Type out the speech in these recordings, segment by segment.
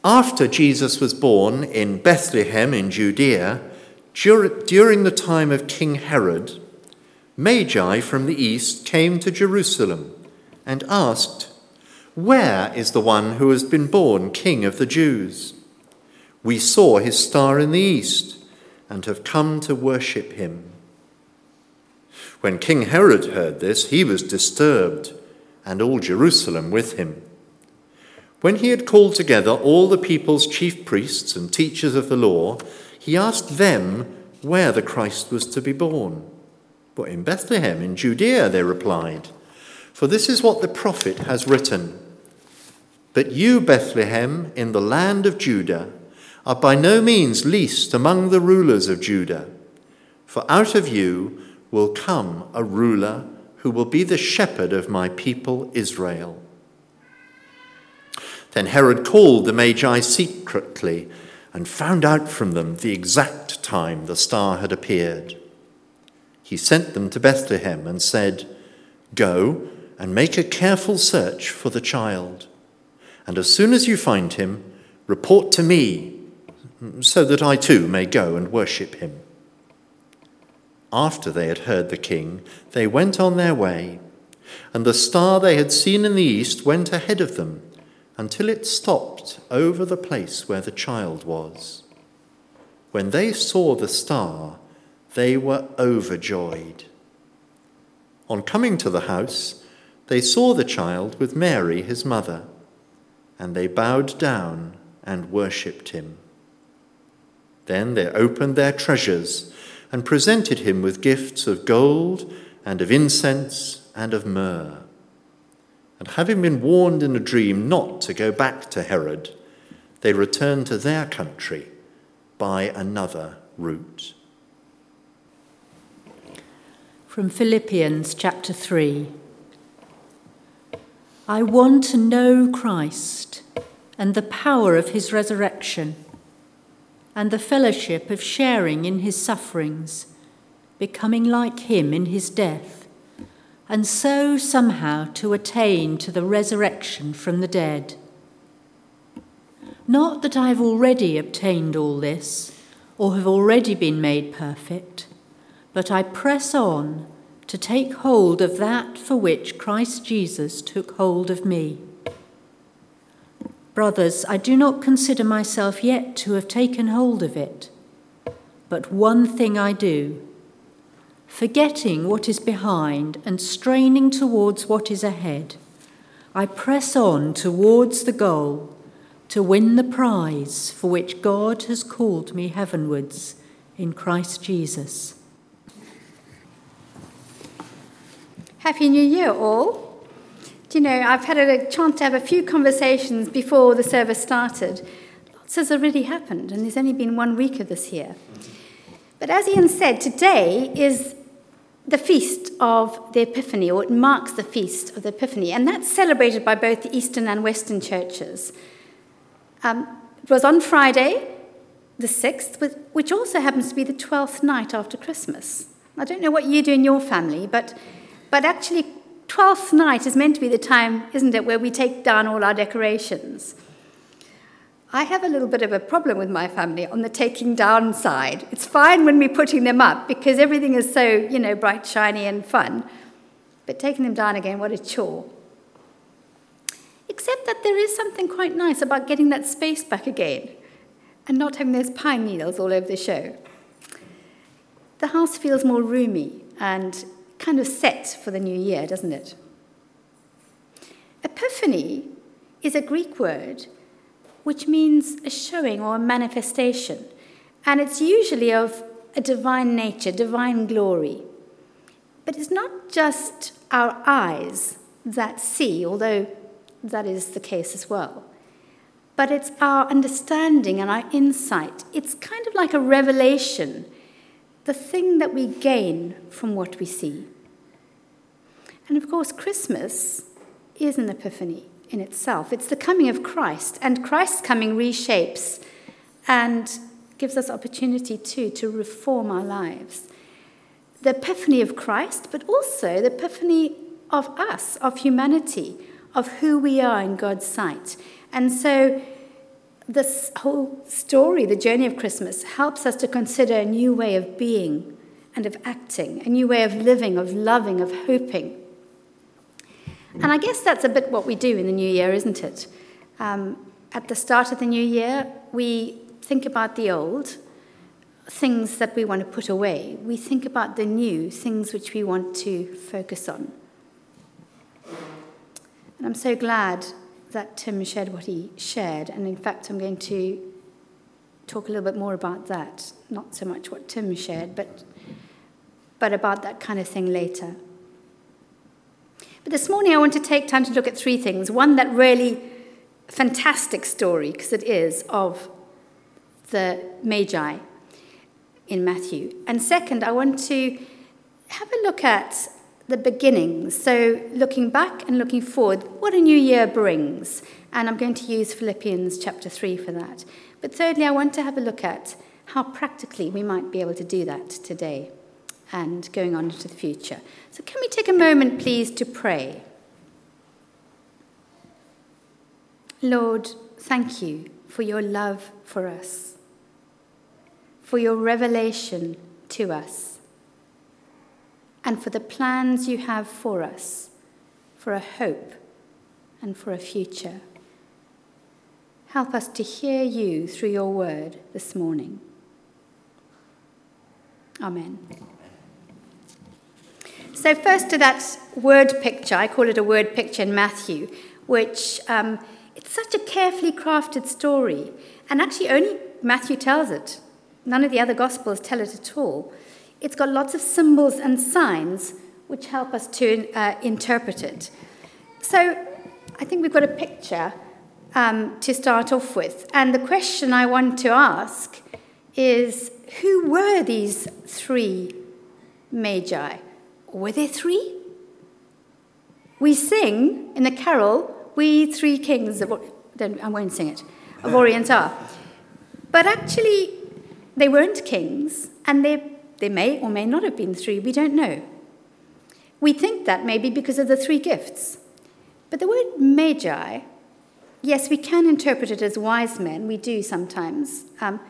After Jesus was born in Bethlehem in Judea, during the time of King Herod, Magi from the east came to Jerusalem and asked, "Where is the one who has been born King of the Jews? We saw his star in the east and have come to worship him." When King Herod heard this, he was disturbed, and all Jerusalem with him. When he had called together all the people's chief priests and teachers of the law, he asked them where the Christ was to be born. "Well, in Bethlehem, in Judea," they replied, "for this is what the prophet has written. But you, Bethlehem, in the land of Judah, are by no means least among the rulers of Judah, for out of you will come a ruler who will be the shepherd of my people Israel." Then Herod called the Magi secretly and found out from them the exact time the star had appeared. He sent them to Bethlehem and said, "Go and make a careful search for the child, and as soon as you find him, report to me, so that I too may go and worship him." After they had heard the king, they went on their way, and the star they had seen in the east went ahead of them until it stopped over the place where the child was. When they saw the star, they were overjoyed. On coming to the house, they saw the child with Mary, his mother, and they bowed down and worshipped him. Then they opened their treasures and presented him with gifts of gold and of incense and of myrrh. And having been warned in a dream not to go back to Herod, they returned to their country by another route. From Philippians chapter 3. I want to know Christ and the power of his resurrection and the fellowship of sharing in his sufferings, becoming like him in his death, and so somehow to attain to the resurrection from the dead. Not that I have already obtained all this, or have already been made perfect, but I press on to take hold of that for which Christ Jesus took hold of me. Brothers, I do not consider myself yet to have taken hold of it, but one thing I do, forgetting what is behind and straining towards what is ahead, I press on towards the goal to win the prize for which God has called me heavenwards in Christ Jesus. Happy New Year, all. Do you know, I've had a chance to have a few conversations before the service started. Lots has already happened, and there's only been 1 week of this year. But as Ian said, today is the feast of the Epiphany, or it marks the feast of the Epiphany, and that's celebrated by both the Eastern and Western churches. It was on Friday, the 6th, which also happens to be the 12th night after Christmas. I don't know what you do in your family, but actually 12th night is meant to be the time, isn't it, where we take down all our decorations. I have a little bit of a problem with my family on the taking down side. It's fine when we're putting them up because everything is so, bright, shiny and fun. But taking them down again, what a chore. Except that there is something quite nice about getting that space back again and not having those pine needles all over the show. The house feels more roomy and kind of set for the new year, doesn't it? Epiphany is a Greek word which means a showing or a manifestation, and it's usually of a divine nature, divine glory. But it's not just our eyes that see, although that is the case as well, but it's our understanding and our insight. It's kind of like a revelation, the thing that we gain from what we see. And of course, Christmas is an epiphany in itself. It's the coming of Christ, and Christ's coming reshapes and gives us opportunity too to reform our lives. The epiphany of Christ, but also the epiphany of us, of humanity, of who we are in God's sight. And so this whole story, the journey of Christmas, helps us to consider a new way of being and of acting, a new way of living, of loving, of hoping. And I guess that's a bit what we do in the new year, isn't it? At the start of the new year, we think about the old, things that we want to put away. We think about the new, things which we want to focus on. And I'm so glad that Tim shared what he shared. And in fact, I'm going to talk a little bit more about that. Not so much what Tim shared, but about that kind of thing later. But this morning I want to take time to look at three things. One, that really fantastic story, because it is, of the Magi in Matthew. And second, I want to have a look at the beginnings. So looking back and looking forward, what a new year brings. And I'm going to use Philippians chapter 3 for that. But thirdly, I want to have a look at how practically we might be able to do that today and going on into the future. So can we take a moment, please, to pray? Lord, thank you for your love for us, for your revelation to us, and for the plans you have for us, for a hope and for a future. Help us to hear you through your word this morning. Amen. So first to that word picture, I call it a word picture in Matthew, which it's such a carefully crafted story. And actually only Matthew tells it. None of the other Gospels tell it at all. It's got lots of symbols and signs which help us to interpret it. So I think we've got a picture to start off with. And the question I want to ask is, who were these three magi? Were there three? We sing in the carol, "We three kings of," I won't sing it, of Orient are. But actually, they weren't kings, and they may or may not have been three, we don't know. We think that maybe because of the three gifts. But the word magi, yes, we can interpret it as wise men, we do sometimes.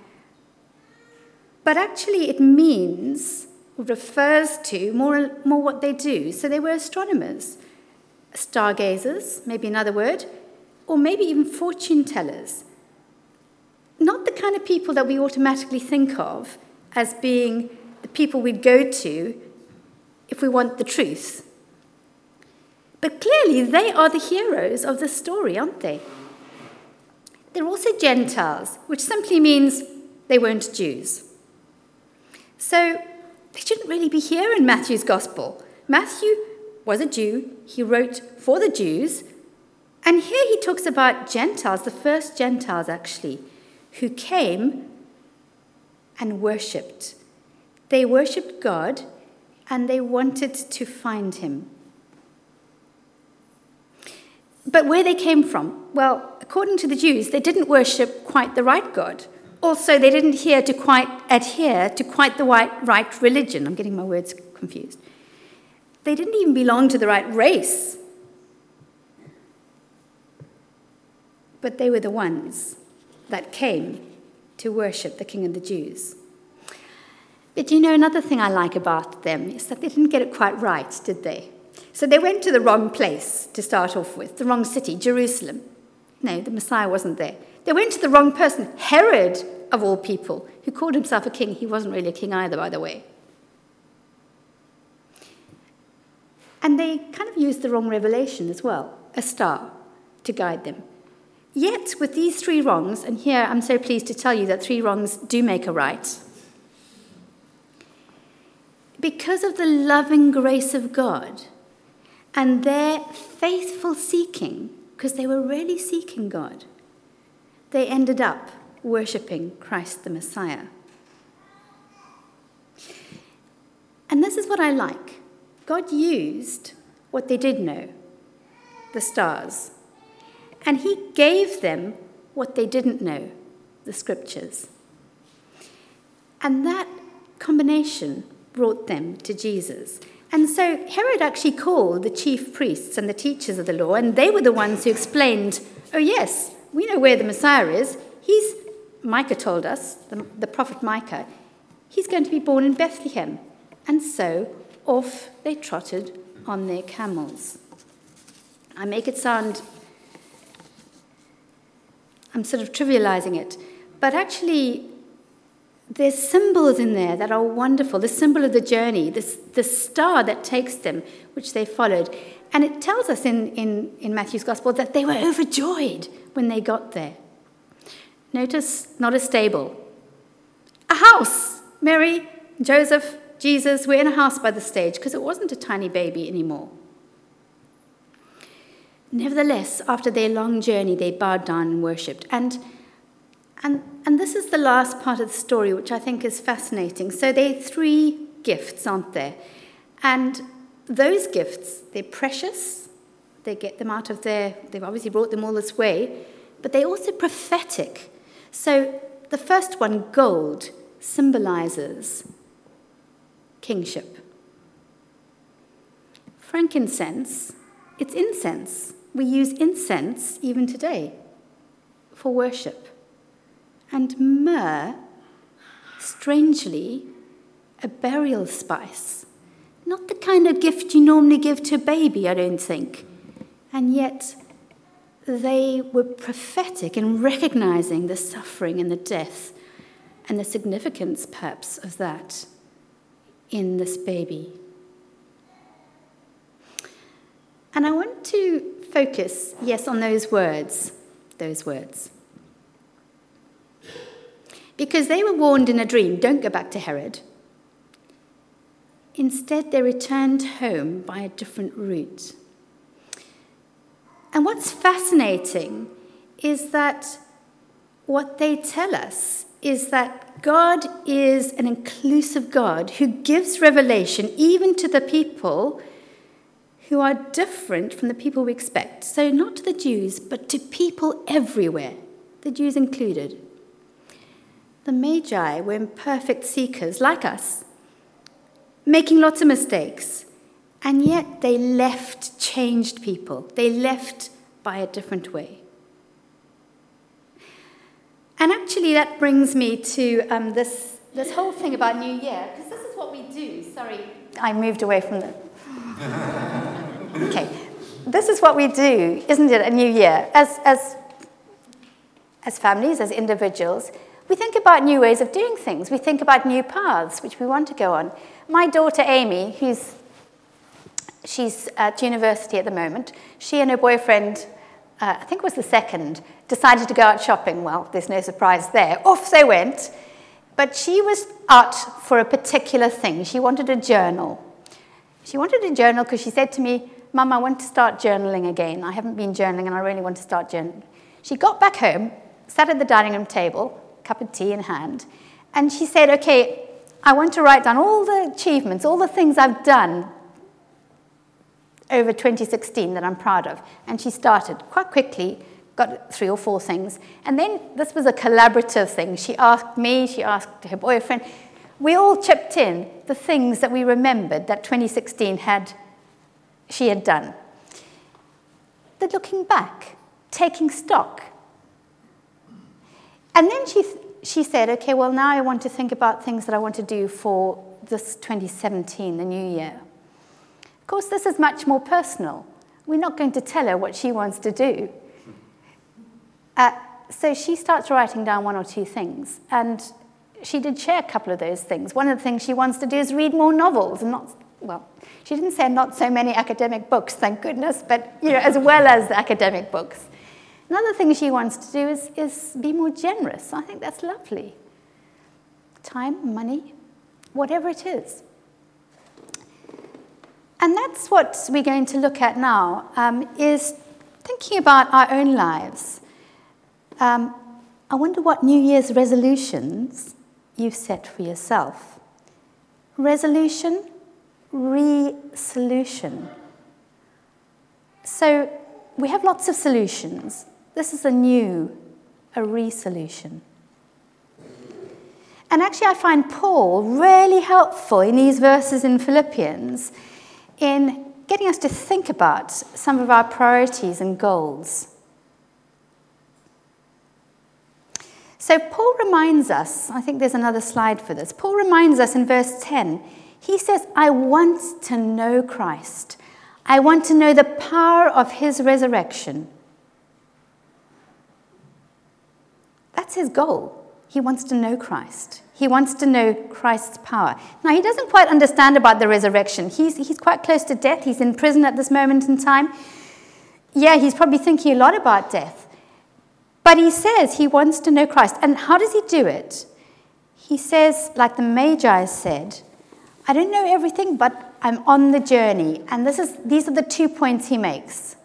But actually it means, refers to more what they do. So they were astronomers, stargazers, maybe another word, or maybe even fortune tellers. Not the kind of people that we automatically think of as being the people we'd go to if we want the truth. But clearly they are the heroes of the story, aren't they? They're also Gentiles, which simply means they weren't Jews. So they shouldn't really be here in Matthew's Gospel. Matthew was a Jew. He wrote for the Jews. And here he talks about Gentiles, the first Gentiles actually, who came and worshipped. They worshipped God and they wanted to find him. But where they came from? Well, according to the Jews, they didn't worship quite the right God. Also, they didn't adhere to quite the right religion. I'm getting my words confused. They didn't even belong to the right race. But they were the ones that came to worship the King of the Jews. But you know, another thing I like about them is that they didn't get it quite right, did they? So they went to the wrong place to start off with, the wrong city, Jerusalem. No, the Messiah wasn't there. They went to the wrong person, Herod, of all people, who called himself a king. He wasn't really a king either, by the way. And they kind of used the wrong revelation as well, a star, to guide them. Yet, with these three wrongs, and here I'm so pleased to tell you that three wrongs do make a right, because of the loving grace of God and their faithful seeking, because they were really seeking God, they ended up worshipping Christ the Messiah. And this is what I like. God used what they did know, the stars, and he gave them what they didn't know, the scriptures. And that combination brought them to Jesus. And so Herod actually called the chief priests and the teachers of the law, and they were the ones who explained, oh yes, we know where the Messiah is. Micah told us, the prophet Micah, he's going to be born in Bethlehem. And so off they trotted on their camels. I make it sound, I'm sort of trivializing it, but actually there's symbols in there that are wonderful. The symbol of the journey, the star that takes them, which they followed. And it tells us in Matthew's Gospel that they were overjoyed when they got there. Notice, not a stable. A house. Mary, Joseph, Jesus were in a house by the stage because it wasn't a tiny baby anymore. Nevertheless, after their long journey, they bowed down and worshipped. And this is the last part of the story, which I think is fascinating. So there are 3 gifts, aren't there? And those gifts, they're precious. They get them out of they've obviously brought them all this way, but they're also prophetic. So the first one, gold, symbolizes kingship. Frankincense, it's incense. We use incense even today for worship. And myrrh, strangely, a burial spice. Not the kind of gift you normally give to a baby, I don't think. And yet, they were prophetic in recognizing the suffering and the death and the significance, perhaps, of that in this baby. And I want to focus, yes, on those words. Because they were warned in a dream, don't go back to Herod. Instead, they returned home by a different route. And what's fascinating is that what they tell us is that God is an inclusive God who gives revelation even to the people who are different from the people we expect. So not to the Jews, but to people everywhere, the Jews included. The Magi were imperfect seekers like us, making lots of mistakes, and yet they left changed people. They left by a different way. And actually that brings me to this whole thing about New Year, because this is what we do. Sorry, I moved away from the... Okay, this is what we do, isn't it, a New Year? As families, as individuals, we think about new ways of doing things. We think about new paths which we want to go on. My daughter Amy, she's at university at the moment, she and her boyfriend, I think it was the second, decided to go out shopping. Well, there's no surprise there. Off they went. But she was out for a particular thing. She wanted a journal. She wanted a journal because she said to me, Mum, I want to start journaling again. I haven't been journaling and I really want to start journaling. She got back home, sat at the dining room table, cup of tea in hand, and she said, okay, I want to write down all the achievements, all the things I've done over 2016 that I'm proud of. And she started quite quickly, got 3 or 4 things. And then this was a collaborative thing. She asked me, she asked her boyfriend. We all chipped in the things that we remembered that 2016 she had done. But looking back, taking stock. And then she said, okay, well, now I want to think about things that I want to do for this 2017, the new year. Of course, this is much more personal. We're not going to tell her what she wants to do. So she starts writing down 1 or 2 things. And she did share a couple of those things. One of the things she wants to do is read more novels. And she didn't say not so many academic books, thank goodness, but as well as the academic books. Another thing she wants to do is be more generous. I think that's lovely. Time, money, whatever it is. And that's what we're going to look at now, is thinking about our own lives. I wonder what New Year's resolutions you've set for yourself. Resolution, re-solution. So we have lots of solutions. This is a re-solution. And actually I find Paul really helpful in these verses in Philippians in getting us to think about some of our priorities and goals. So Paul reminds us, I think there's another slide for this. Paul reminds us in verse 10, he says, I want to know Christ. I want to know the power of his resurrection. That's his goal. He wants to know Christ. He wants to know Christ's power. Now, he doesn't quite understand about the resurrection. He's quite close to death. He's in prison at this moment in time. Yeah, he's probably thinking a lot about death. But he says he wants to know Christ. And how does he do it? He says, like the Magi said, I don't know everything, but I'm on the journey. And these are the 2 points he makes.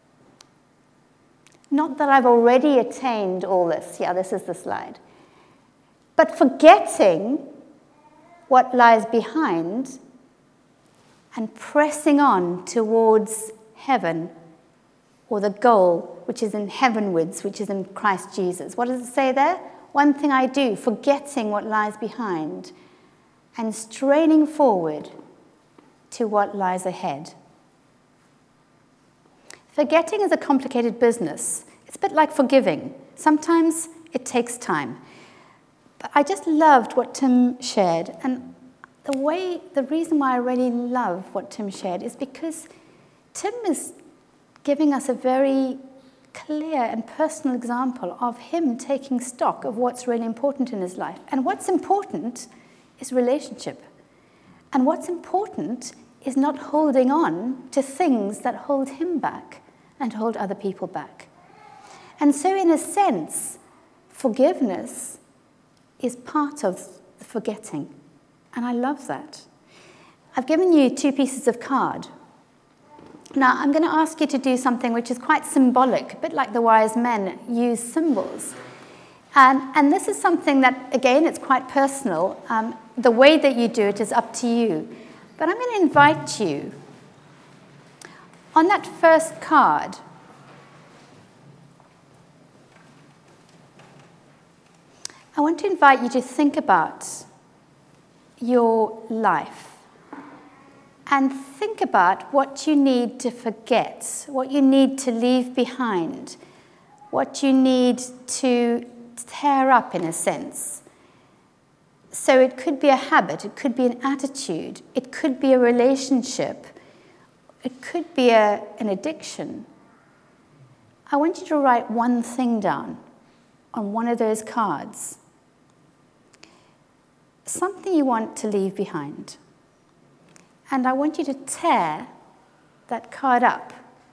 Not that I've already attained all this. Yeah, this is the slide. But forgetting what lies behind and pressing on towards heaven, or the goal, which is in heavenwards, which is in Christ Jesus. What does it say there? One thing I do, forgetting what lies behind and straining forward to what lies ahead. Forgetting is a complicated business. It's a bit like forgiving. Sometimes it takes time. But I just loved what Tim shared. And the reason why I really love what Tim shared is because Tim is giving us a very clear and personal example of him taking stock of what's really important in his life. And what's important is relationship. And what's important is not holding on to things that hold him back and hold other people back. And so in a sense, forgiveness is part of the forgetting. And I love that. I've given you 2 pieces of card. Now, I'm going to ask you to do something which is quite symbolic, a bit like the wise men use symbols. And this is something that, again, it's quite personal. The way that you do it is up to you. But I'm going to invite you, on that first card, I want to invite you to think about your life. And think about what you need to forget, what you need to leave behind, what you need to tear up, in a sense. So it could be a habit, it could be an attitude, it could be a relationship, it could be an addiction. I want you to write one thing down on one of those cards. Something you want to leave behind. And I want you to tear that card up,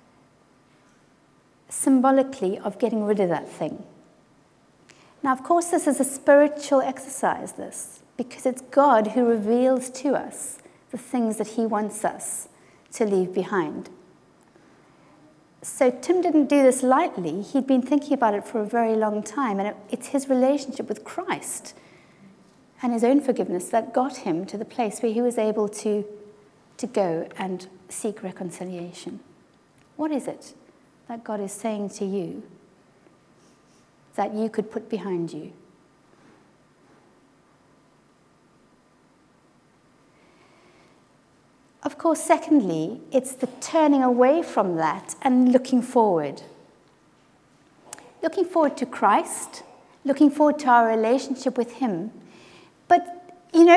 symbolically of getting rid of that thing. Now, of course, this is a spiritual exercise, because it's God who reveals to us the things that he wants us to leave behind. So Tim didn't do this lightly. He'd been thinking about it for a very long time, and it's his relationship with Christ and his own forgiveness that got him to the place where he was able to go and seek reconciliation. What is it that God is saying to you that you could put behind you? Of course, secondly, it's the turning away from that and looking forward. Looking forward to Christ, looking forward to our relationship with him. But,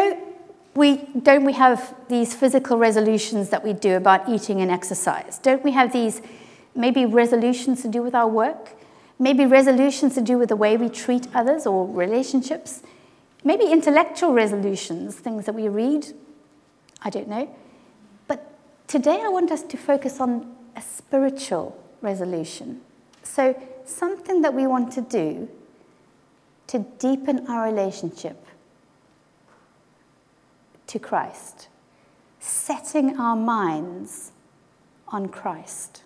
we have these physical resolutions that we do about eating and exercise? Don't we have these maybe resolutions to do with our work? Maybe resolutions to do with the way we treat others or relationships? Maybe intellectual resolutions, things that we read? I don't know. But today I want us to focus on a spiritual resolution. So something that we want to do to deepen our relationship to Christ, setting our minds on Christ.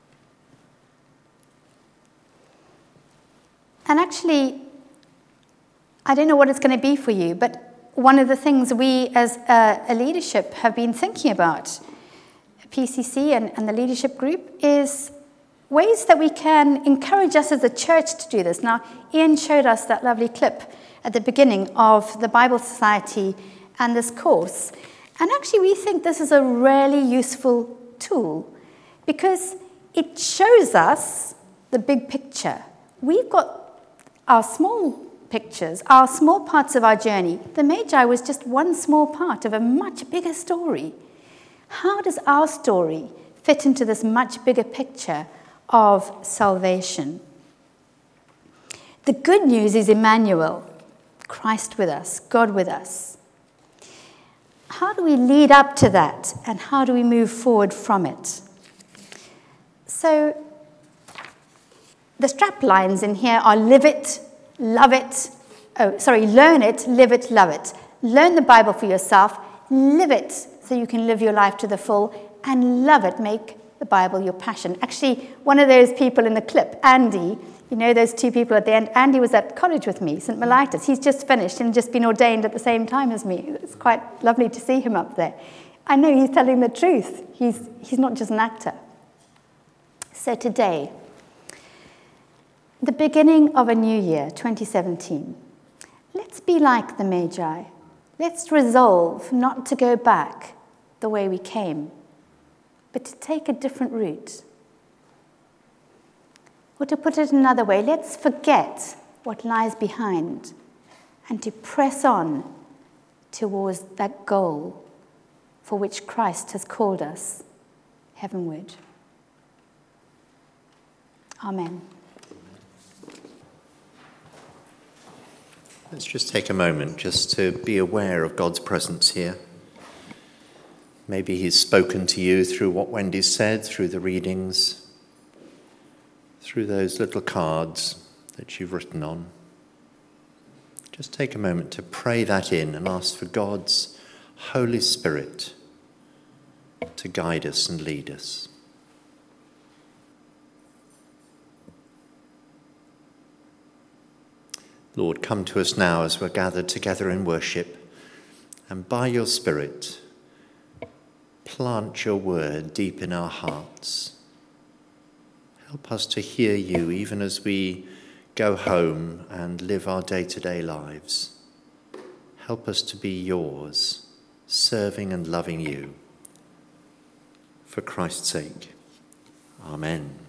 And actually, I don't know what it's going to be for you, but one of the things we as a leadership have been thinking about, PCC and the leadership group, is ways that we can encourage us as a church to do this. Now, Ian showed us that lovely clip at the beginning of the Bible Society and this course. And actually, we think this is a really useful tool because it shows us the big picture. We've got our small pictures are small parts of our journey. The Magi was just one small part of a much bigger story. How does our story fit into this much bigger picture of salvation? The good news is Emmanuel, Christ with us, God with us. How do we lead up to that, and how do we move forward from it? So, the strap lines in here are live it, love it. Learn it, live it, love it. Learn the Bible for yourself, live it so you can live your life to the full, and love it, make the Bible your passion. Actually, one of those people in the clip, Andy, you know those two people at the end, Andy was at college with me, St. Mellitus. He's just finished and just been ordained at the same time as me. It's quite lovely to see him up there. I know he's telling the truth. He's not just an actor. So today, the beginning of a new year, 2017, let's be like the Magi. Let's resolve not to go back the way we came, but to take a different route. Or to put it another way, let's forget what lies behind and to press on towards that goal for which Christ has called us heavenward. Amen. Let's just take a moment just to be aware of God's presence here. Maybe he's spoken to you through what Wendy said, through the readings, through those little cards that you've written on. Just take a moment to pray that in and ask for God's Holy Spirit to guide us and lead us. Lord, come to us now as we're gathered together in worship, and by your Spirit, plant your word deep in our hearts. Help us to hear you even as we go home and live our day-to-day lives. Help us to be yours, serving and loving you. For Christ's sake, amen.